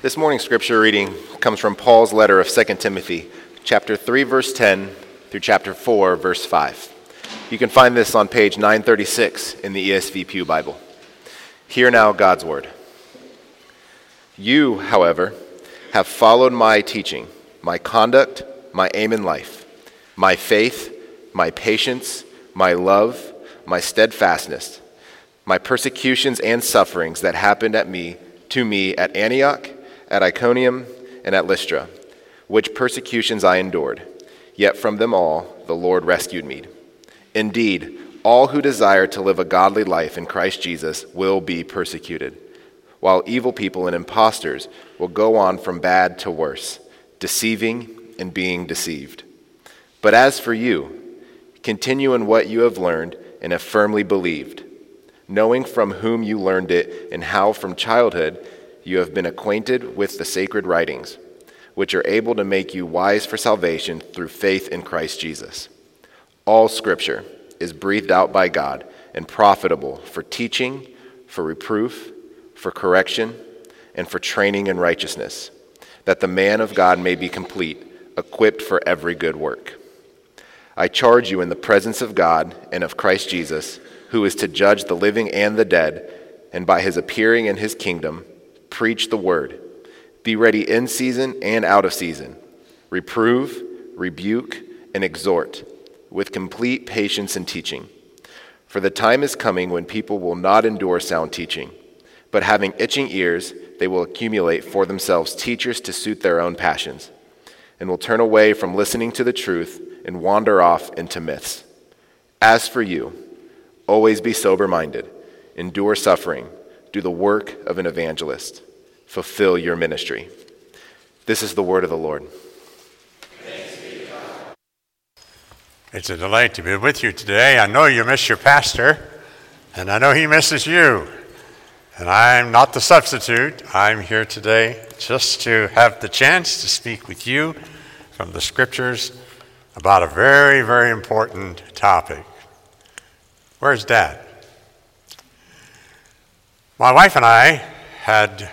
This morning's scripture reading comes from Paul's letter of 2 Timothy, chapter 3, verse 10 through chapter 4, verse 5. You can find this on page 936 in the ESV Pew Bible. Hear now God's word. You, however, have followed my teaching, my conduct, my aim in life, my faith, my patience, my love, my steadfastness, my persecutions and sufferings that happened to me at Antioch, at Iconium, and at Lystra, which persecutions I endured. Yet from them all the Lord rescued me. Indeed, all who desire to live a godly life in Christ Jesus will be persecuted, while evil people and impostors will go on from bad to worse, deceiving and being deceived. But as for you, continue in what you have learned and have firmly believed, knowing from whom you learned it and how from childhood you have been acquainted with the sacred writings, which are able to make you wise for salvation through faith in Christ Jesus. All Scripture is breathed out by God and profitable for teaching, for reproof, for correction, and for training in righteousness, that the man of God may be complete, equipped for every good work. I charge you in the presence of God and of Christ Jesus, who is to judge the living and the dead, and by his appearing in his kingdom, preach the word. Be ready in season and out of season. Reprove, rebuke, and exhort with complete patience and teaching. For the time is coming when people will not endure sound teaching, but having itching ears, they will accumulate for themselves teachers to suit their own passions, and will turn away from listening to the truth and wander off into myths. As for you, always be sober-minded, endure suffering, do the work of an evangelist, fulfill your ministry. This is the word of the Lord. Thanks be to God. It's a delight to be with you today. I know you miss your pastor, and I know he misses you. And I'm not the substitute. I'm here today just to have the chance to speak with you from the scriptures about a very, very important topic. Where's Dad? My wife and I had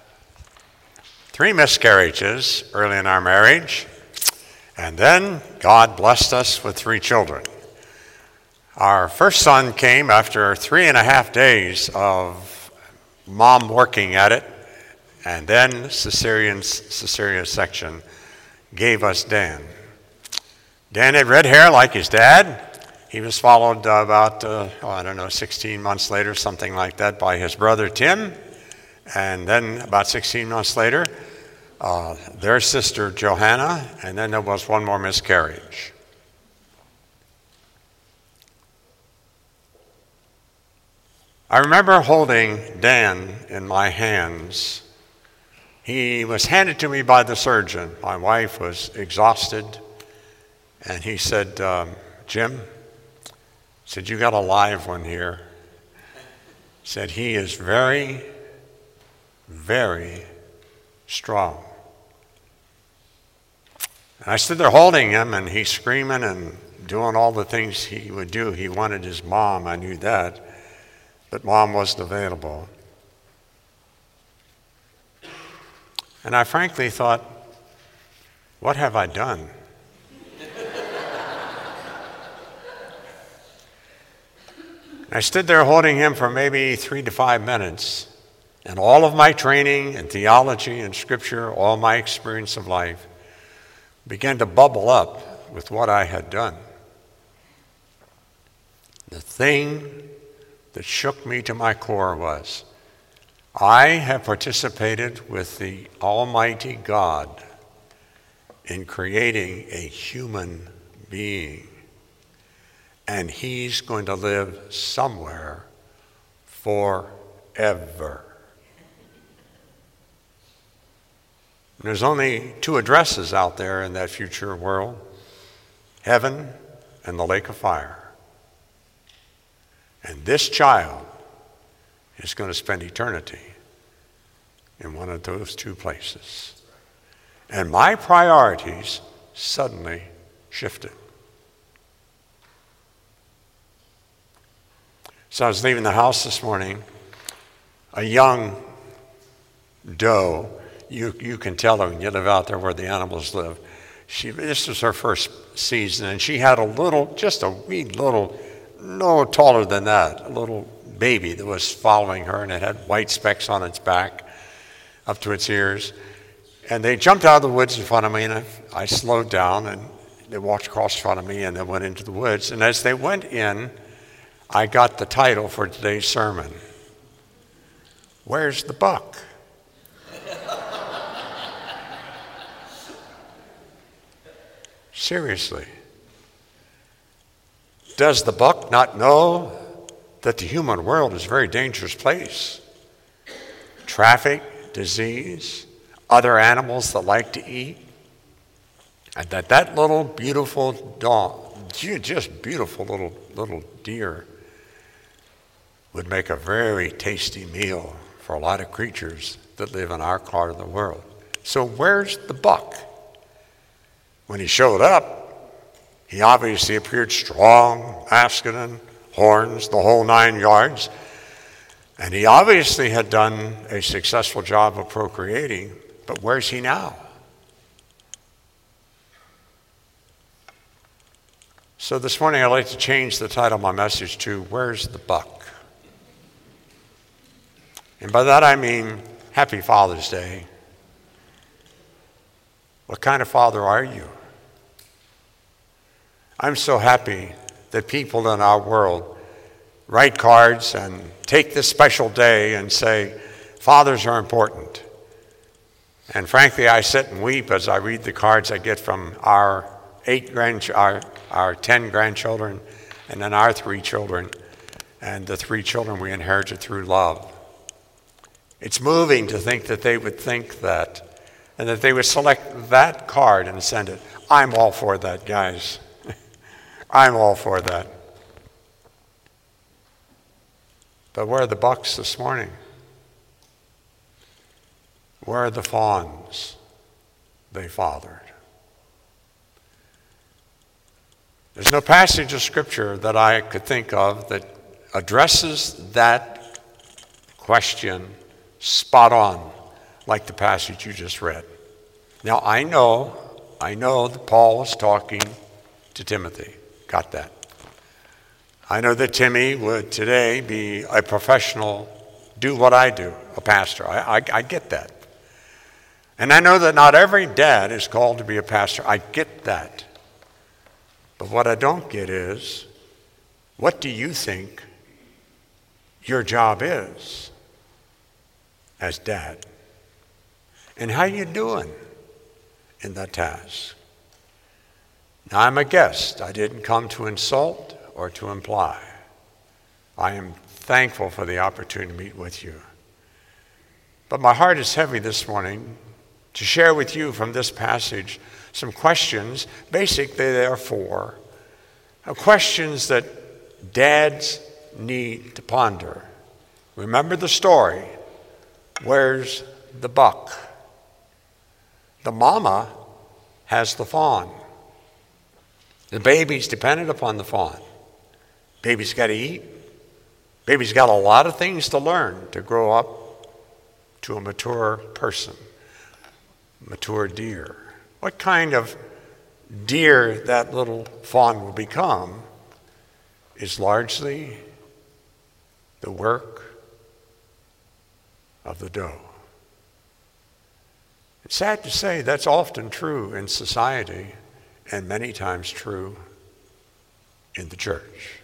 3 miscarriages early in our marriage, and then God blessed us with 3 children. Our first son came after 3.5 days of mom working at it, and then cesarean section gave us Dan. Dan had red hair like his dad. He was followed about, 16 months later, something like that, by his brother Tim. And then about 16 months later, their sister Johanna, and then there was one more miscarriage. I remember holding Dan in my hands. He was handed to me by the surgeon. My wife was exhausted, and he said, Jim, said, you got a live one here. Said, he is very, very strong. And I stood there holding him, and he's screaming and doing all the things he would do. He wanted his mom, I knew that, but mom wasn't available. And I frankly thought, what have I done? I stood there holding him for maybe 3 to 5 minutes, and all of my training and theology and scripture, all my experience of life, began to bubble up with what I had done. The thing that shook me to my core was, I have participated with the Almighty God in creating a human being. And he's going to live somewhere forever. And there's only 2 addresses out there in that future world, heaven and the lake of fire. And this child is going to spend eternity in one of those 2 places. And my priorities suddenly shifted. So I was leaving the house this morning. A young doe you can tell her when you live out there where the animals live. This was her first season, and she had just a wee little, no taller than that, a little baby that was following her, and it had white specks on its back up to its ears. And they jumped out of the woods in front of me, and I slowed down, and they walked across in front of me, and they went into the woods. And as they went in, I got the title for today's sermon, "Where's the Buck?" Seriously. Does the buck not know that the human world is a very dangerous place? Traffic, disease, other animals that like to eat, and that little beautiful dog, just beautiful little deer, would make a very tasty meal for a lot of creatures that live in our part of the world. So where's the buck? When he showed up, he obviously appeared strong, masculine, horns, the whole 9 yards. And he obviously had done a successful job of procreating, but where's he now? So this morning I'd like to change the title of my message to "Where's the Buck?" And by that I mean, Happy Father's Day. What kind of father are you? I'm so happy that people in our world write cards and take this special day and say, fathers are important. And frankly, I sit and weep as I read the cards I get from our 10 grandchildren, and then our 3 children, and the 3 children we inherited through love. It's moving to think that they would think that, and that they would select that card and send it. I'm all for that, guys. I'm all for that. But where are the bucks this morning? Where are the fawns they fathered? There's no passage of Scripture that I could think of that addresses that question spot on like the passage you just read. Now, I know that Paul was talking to Timothy. Got that. I know that Timmy would today be a professional, do what I do, a pastor. I get that. And I know that not every dad is called to be a pastor. I get that. But what I don't get is, what do you think your job is as dad? And how you doing in that task? Now, I'm a guest. I didn't come to insult or to imply. I am thankful for the opportunity to meet with you. But my heart is heavy this morning to share with you from this passage some questions, basically there are 4, questions that dads need to ponder. Remember the story. Where's the buck? The mama has the fawn. The baby's dependent upon the fawn. Baby's got to eat. Baby's got a lot of things to learn to grow up to a mature person, mature deer. What kind of deer that little fawn will become is largely the work of the doe. It's sad to say that's often true in society, and many times true in the church.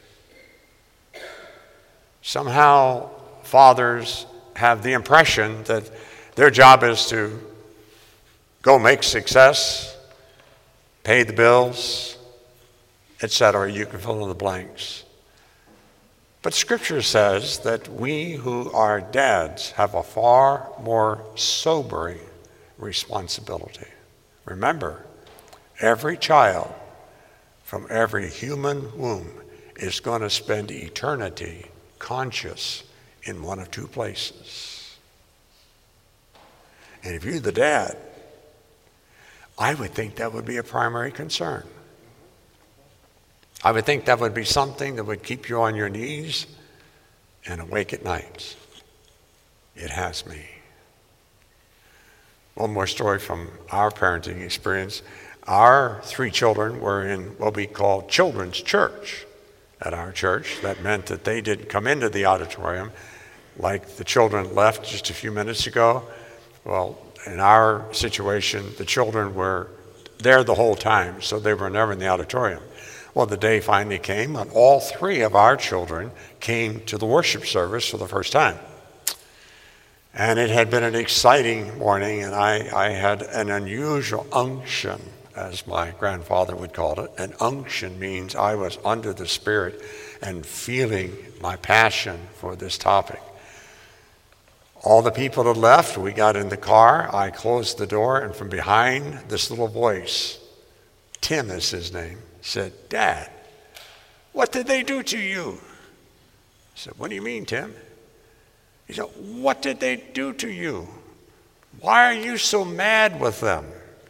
Somehow, fathers have the impression that their job is to go make success, pay the bills, etc. You can fill in the blanks. But Scripture says that we who are dads have a far more sobering responsibility. Remember, every child from every human womb is going to spend eternity conscious in one of 2 places. And if you're the dad, I would think that would be a primary concern. I would think that would be something that would keep you on your knees and awake at night. It has me. One more story from our parenting experience. Our 3 children were in what we call children's church at our church. That meant that they didn't come into the auditorium like the children left just a few minutes ago. Well, in our situation, the children were there the whole time, so they were never in the auditorium. Well, the day finally came when all 3 of our children came to the worship service for the first time. And it had been an exciting morning, and I had an unusual unction, as my grandfather would call it. An unction means I was under the Spirit and feeling my passion for this topic. All the people had left. We got in the car. I closed the door, and from behind, this little voice, Tim is his name, said, "Dad, what did they do to you?" I said, "What do you mean, Tim?" He said, "What did they do to you? Why are you so mad with them?"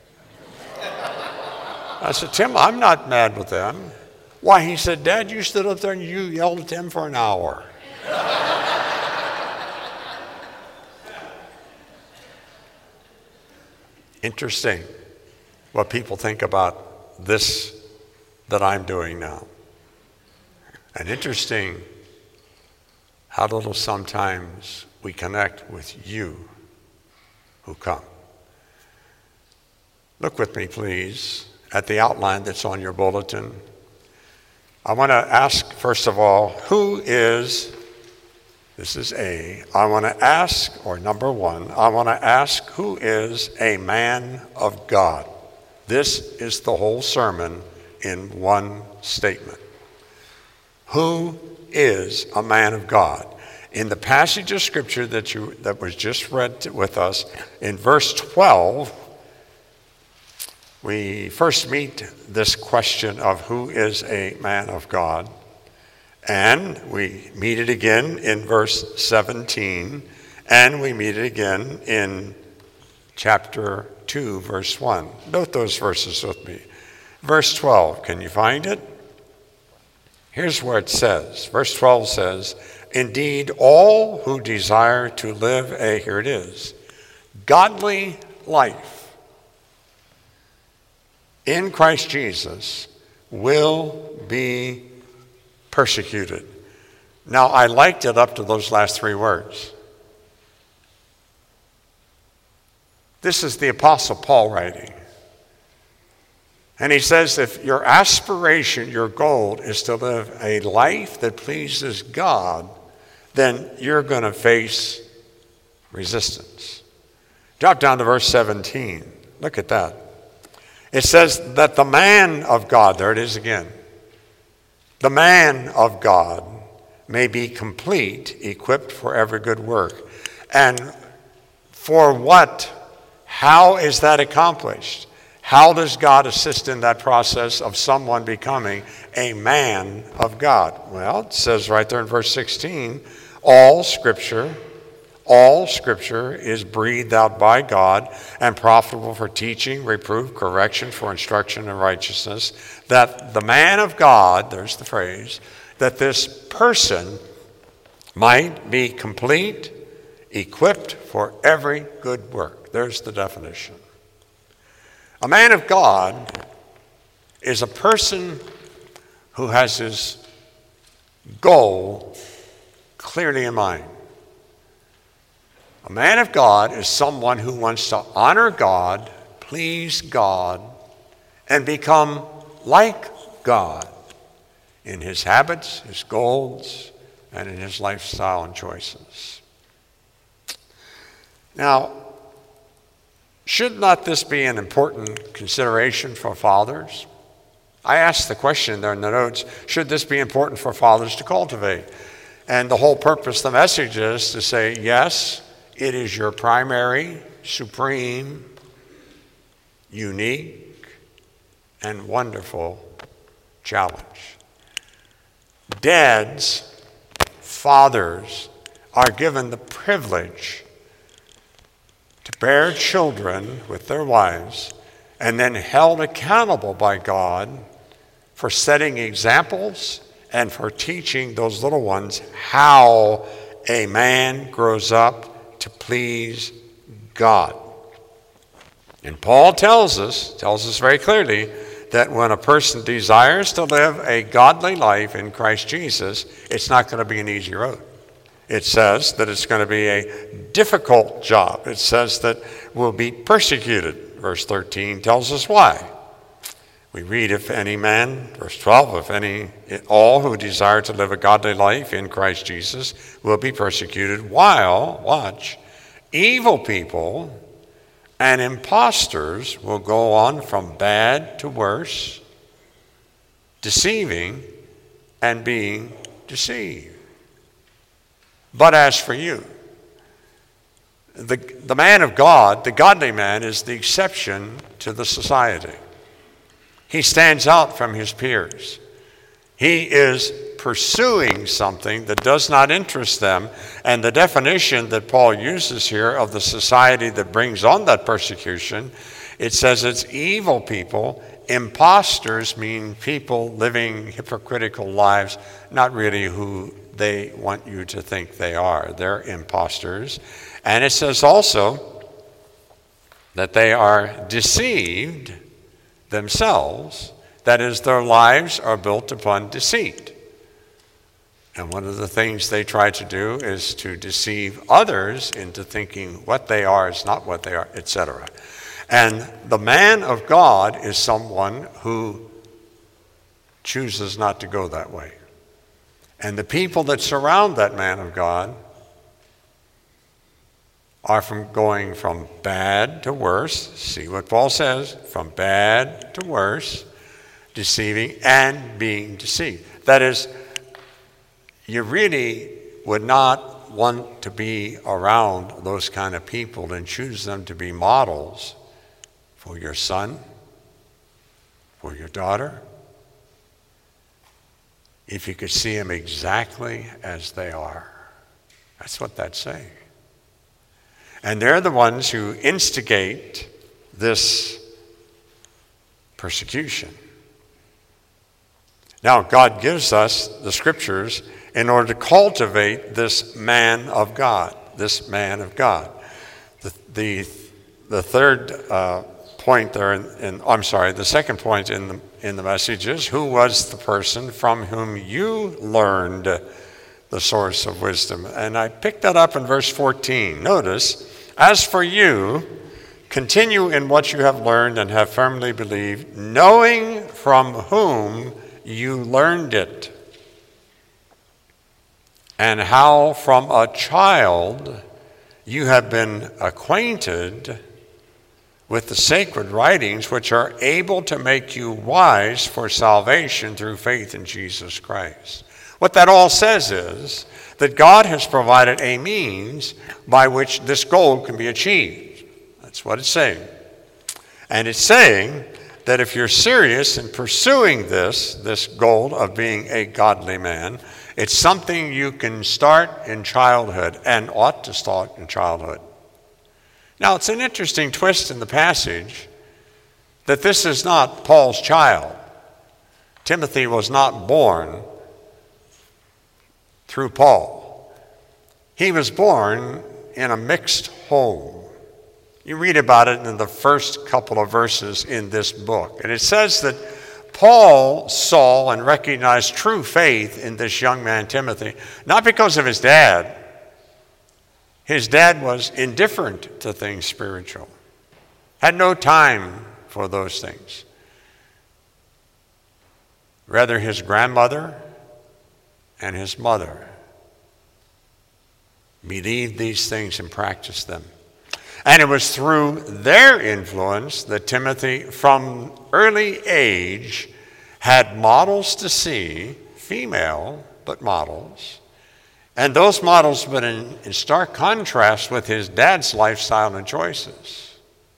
I said, "Tim, I'm not mad with them." "Why?" He said, "Dad, you stood up there and you yelled at them for an hour." Interesting what people think about this that I'm doing now. And interesting how little sometimes we connect with you who come. Look with me, please, at the outline that's on your bulletin. I want to ask, first of all, this is A. I want to ask, or number 1, I want to ask, who is a man of God? This is the whole sermon in one statement. Who is a man of God? In the passage of Scripture that was just read with us, in verse 12, we first meet this question of who is a man of God. And we meet it again in verse 17, and we meet it again in chapter 2, verse 1. Note those verses with me. Verse 12, can you find it? Here's where it says. Verse 12 says, "Indeed, all who desire to live here it is, godly life in Christ Jesus will be persecuted." Now, I liked it up to those last 3 words. This is the Apostle Paul writing. And he says, if your aspiration, your goal is to live a life that pleases God, then you're going to face resistance. Drop down to verse 17. Look at that. It says that the man of God, there it is again, the man of God may be complete, equipped for every good work. And for what? How is that accomplished? How does God assist in that process of someone becoming a man of God? Well, it says right there in verse 16, all Scripture is breathed out by God and profitable for teaching, reproof, correction, for instruction in righteousness, that the man of God, there's the phrase, that this person might be complete, equipped for every good work. There's the definition. A man of God is a person who has his goal clearly in mind. A man of God is someone who wants to honor God, please God, and become like God in his habits, his goals, and in his lifestyle and choices. Now, should not this be an important consideration for fathers? I asked the question there in the notes, should this be important for fathers to cultivate? And the whole purpose of the message is to say, yes, it is your primary, supreme, unique, and wonderful challenge. Dads, fathers, are given the privilege to bear children with their wives and then held accountable by God for setting examples and for teaching those little ones how a man grows up to please God. And Paul tells us very clearly that when a person desires to live a godly life in Christ Jesus, it's not going to be an easy road. It says that it's going to be a difficult job. It says that we'll be persecuted. Verse 13 tells us why. We read, if any man, verse 12, all who desire to live a godly life in Christ Jesus will be persecuted while, watch, evil people and impostors will go on from bad to worse, deceiving and being deceived. But as for you, the man of God, the godly man, is the exception to the society. He stands out from his peers. He is pursuing something that does not interest them. And the definition that Paul uses here of the society that brings on that persecution, it says it's evil people. Imposters mean people living hypocritical lives, not really who they want you to think they are. They're imposters. And it says also that they are deceived themselves. That is, their lives are built upon deceit. And one of the things they try to do is to deceive others into thinking what they are is not what they are, etc. And the man of God is someone who chooses not to go that way. And the people that surround that man of God are going from bad to worse. See what Paul says, from bad to worse, deceiving and being deceived. That is, you really would not want to be around those kind of people and choose them to be models for your son, for your daughter, if you could see them exactly as they are. That's what that's saying. And they're the ones who instigate this persecution. Now, God gives us the scriptures in order to cultivate this man of God, this man of God. The third point there, the second point in the message is, who was the person from whom you learned the source of wisdom? And I picked that up in verse 14. Notice, as for you, continue in what you have learned and have firmly believed, knowing from whom you learned it, and how from a child you have been acquainted with the sacred writings, which are able to make you wise for salvation through faith in Jesus Christ. What that all says is that God has provided a means by which this goal can be achieved. That's what it's saying. And it's saying that if you're serious in pursuing this goal of being a godly man, it's something you can start in childhood and ought to start in childhood. Now, it's an interesting twist in the passage that this is not Paul's child. Timothy was not born through Paul. He was born in a mixed home. You read about it in the first couple of verses in this book. And it says that Paul saw and recognized true faith in this young man, Timothy, not because of his dad. His dad was indifferent to things spiritual, had no time for those things. Rather, his grandmother and his mother believed these things and practiced them. And it was through their influence that Timothy, from early age, had models to see, female, but models. And those models were in stark contrast with his dad's lifestyle and choices.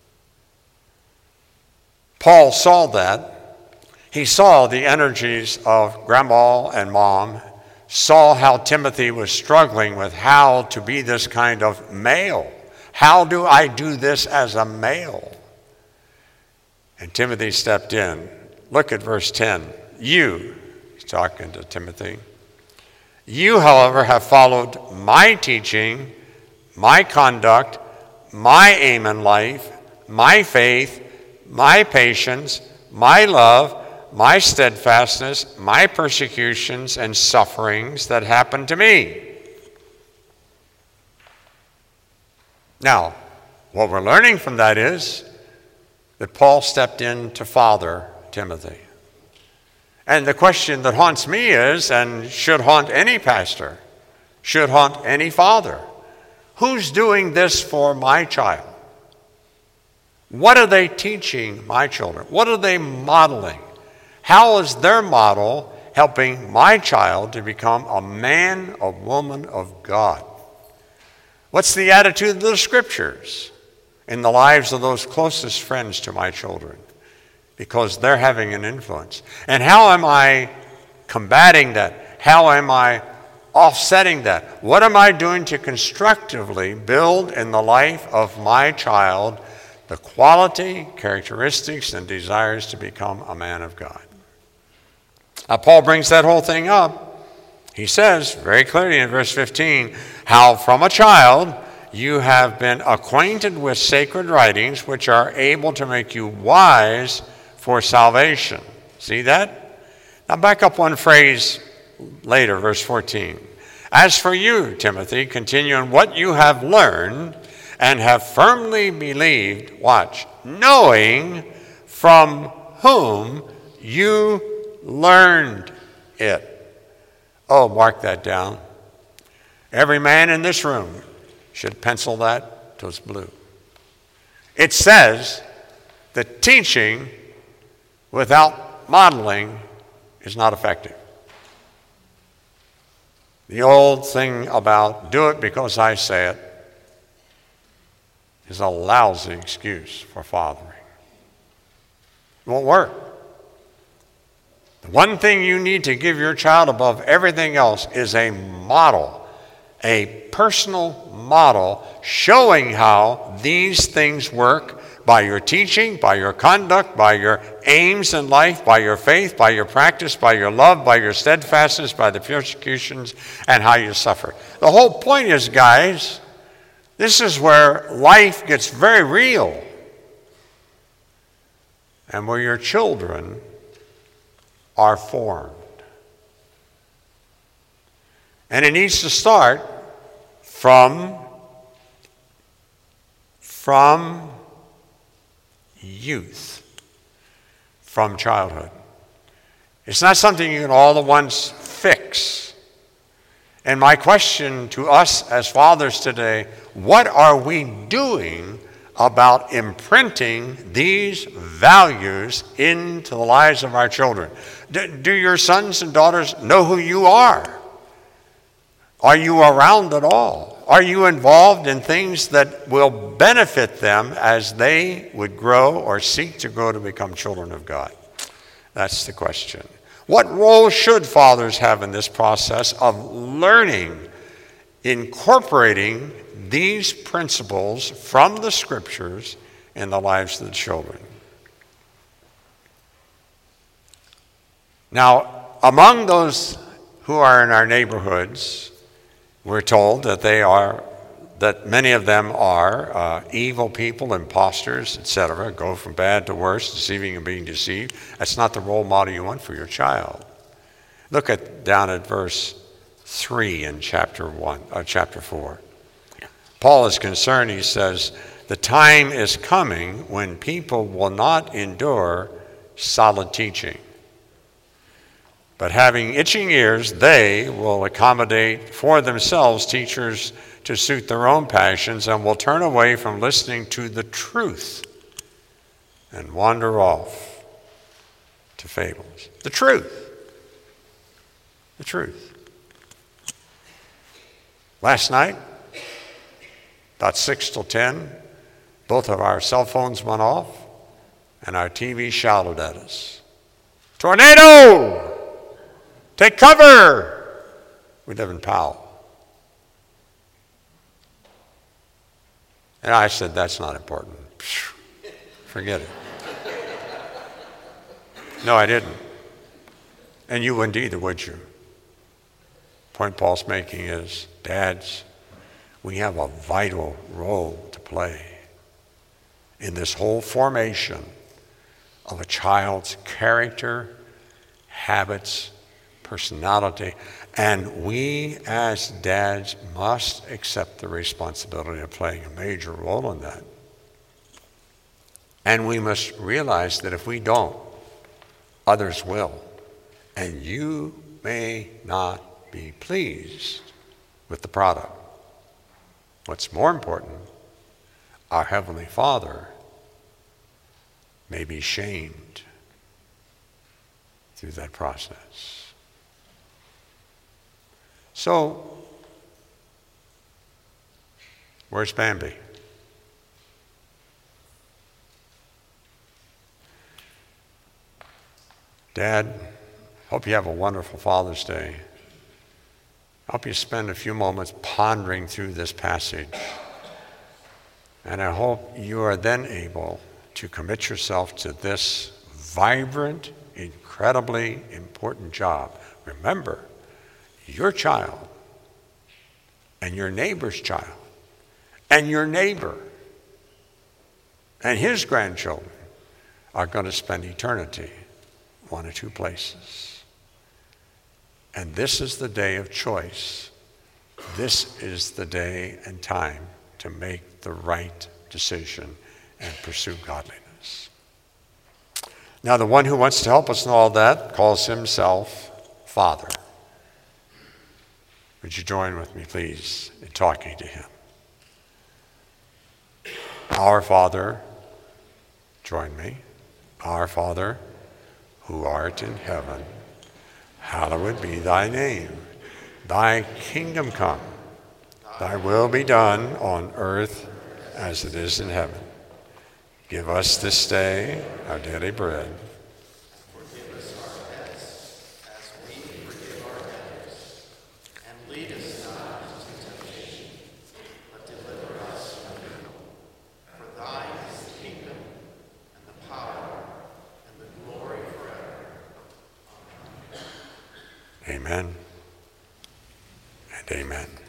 Paul saw that. He saw the energies of grandma and mom, saw how Timothy was struggling with how to be this kind of male. How do I do this as a male? And Timothy stepped in. Look at verse 10. You, he's talking to Timothy, you, however, have followed my teaching, my conduct, my aim in life, my faith, my patience, my love, my steadfastness, my persecutions and sufferings that happened to me. Now, what we're learning from that is that Paul stepped in to father Timothy. And the question that haunts me is, and should haunt any pastor, should haunt any father, who's doing this for my child? What are they teaching my children? What are they modeling? How is their model helping my child to become a man, a woman of God? What's the attitude of the Scriptures in the lives of those closest friends to my children? Because they're having an influence. And how am I combating that? How am I offsetting that? What am I doing to constructively build in the life of my child the quality, characteristics, and desires to become a man of God? Now, Paul brings that whole thing up. He says very clearly in verse 15, how from a child you have been acquainted with sacred writings, which are able to make you wise for salvation. See that? Now back up one phrase later, verse 14. As for you, Timothy, continue in what you have learned and have firmly believed, watch, knowing from whom you learned it. Oh, mark that down. Every man in this room should pencil that till it's blue. It says that teaching without modeling is not effective. The old thing about do it because I say it is a lousy excuse for fathering. It won't work. The one thing you need to give your child above everything else is a model, a personal model showing how these things work by your teaching, by your conduct, by your aims in life, by your faith, by your practice, by your love, by your steadfastness, by the persecutions, and how you suffer. The whole point is, guys, this is where life gets very real and where your children are formed. And it needs to start from youth, from childhood. It's not something you can all at once fix. And my question to us as fathers today, what are we doing about imprinting these values into the lives of our children? Do your sons and daughters know who you are? Are you around at all? Are you involved in things that will benefit them as they would grow or seek to grow to become children of God? That's the question. What role should fathers have in this process of learning, incorporating these principles from the Scriptures in the lives of the children? Now, among those who are in our neighborhoods, we're told that many of them are evil people, imposters, etc., go from bad to worse, deceiving and being deceived. That's not the role model you want for your child. Look down at verse 3 in chapter 4. Paul is concerned, he says, the time is coming when people will not endure solid teaching. But having itching ears, they will accommodate for themselves teachers to suit their own passions and will turn away from listening to the truth and wander off to fables. The truth. The truth. Last night, about 6 till 10, both of our cell phones went off and our TV shouted at us, "Tornado! Take cover!" We live in Powell. And I said, that's not important. Forget it. No, I didn't. And you wouldn't either, would you? The point Paul's making is, dads, we have a vital role to play. in this whole formation of a child's character, habits, personality. And we as dads must accept the responsibility of playing a major role in that. And we must realize that if we don't, others will. And you may not be pleased with the product. What's more important, our Heavenly Father may be shamed through that process. So, where's Bambi? Dad, hope you have a wonderful Father's Day. I hope you spend a few moments pondering through this passage. And I hope you are then able to commit yourself to this vibrant, incredibly important job. Remember, your child and your neighbor's child and your neighbor and his grandchildren are going to spend eternity one or two places. And this is the day of choice. This is the day and time to make the right decision and pursue godliness. Now, the one who wants to help us in all that calls himself Father. Would you join with me, please, in talking to him? Our Father, join me. Our Father, who art in heaven, hallowed be thy name. Thy kingdom come. Thy will be done on earth as it is in heaven. Give us this day our daily bread. Forgive us our debts, as we forgive our debtors. And lead us not into temptation, but deliver us from evil. For thine is the kingdom, and the power, and the glory forever. Amen and amen.